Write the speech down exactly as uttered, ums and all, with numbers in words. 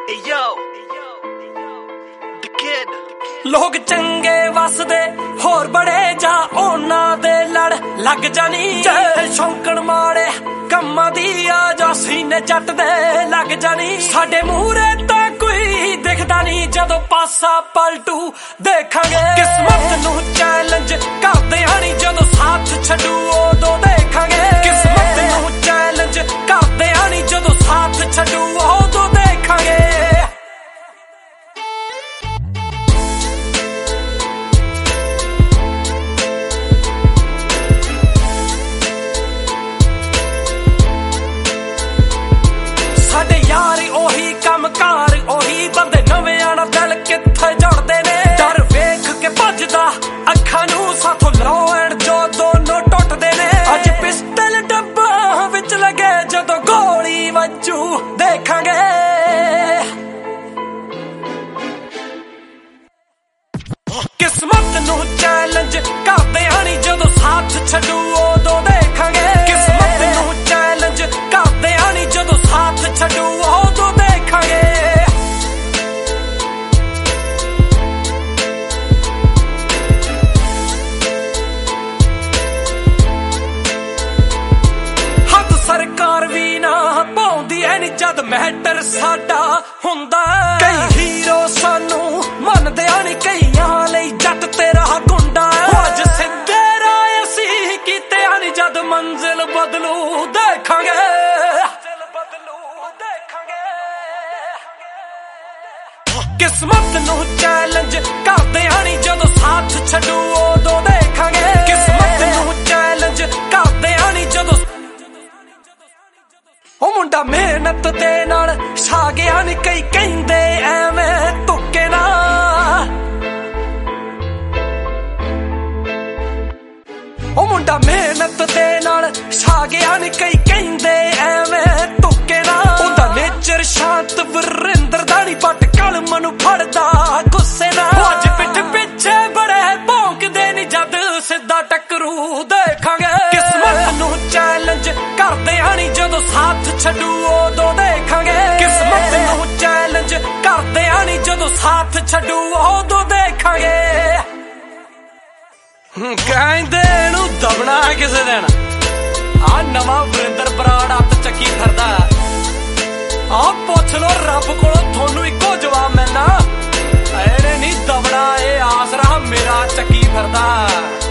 लोग चंगे वसदे होर बड़े जा ओना दे लड़ लग जानी जे शौंकण माड़े कम्मा दी आ जा सीने जट दे लग जानी साडे मूहरे तां कोई दिखदा नहीं जदों पासा पलटू देखांगे किस्मत नूं चैलेंज करदे हनी जदों साथ छड्डू उदों देखांगे किस्मत नूं चैलेंज करदे हनी जदों साथ छड्डू उदों देखांगे कार ओही बंदे नवें आना दिल किथे जड़दे ने डर वेख के भजदा अखां नूं साथों लौ एंड जो दोनों टुटदे ने अज पिस्टल डब्बा विच लगे जदों गोली वजू देखांगे किस्मत नूं चैलेंज करदे हनी जदों साथ छड्डू उदों देखांगे किस्मत नूं चैलेंज करदे हनी जदों साथ छड्डू उदों देखांगे हद सरकार भी ना पाउंदी ऐ नी जद मैटर साडा हुंदा कई हीरो सानू मनदे हनी कईयां लई जट तेरा गुंडा अज सिद्धे राह असी कीते हनी जद मंजिल बदलू देखांगे किस्मत नूं चैलेंज करदे हनी जदों साथ छड्डू उदों देखांगे किस्मत नूं चैलेंज करदे हनी जदों ओ मुंडा मेहनत दे नाल छा गया नी कई कहिंदे एवें तुक्के ना ओ मुंडा मेहनत दे नाल छा गया नी कई कहिंदे एवें तुक्के ना ओदा नेचर शांत वरिंदर दा नी पट कलम नूं फड़दा गुस्से ना अज पिठ पिछे बड़े भौंकदे नी जद सिद्धा टकरू देखांगे किस्मत नूं चैलेंज करदे हनी जदों साथ छड्डू उदों देखांगे किस्मत नूं चैलेंज करदे हनी जदों साथ छड्डू उदों देखांगे कहंदे नूं दबना किसे दिन आ नवां वरिंदर बराड़ हत्थ चक्की फिरदा आ पुछ लो रब कोलों थोनू इक्को जवाब मिलना एने नहीं दबना ए आसरा मेरा चक्की फिरदा।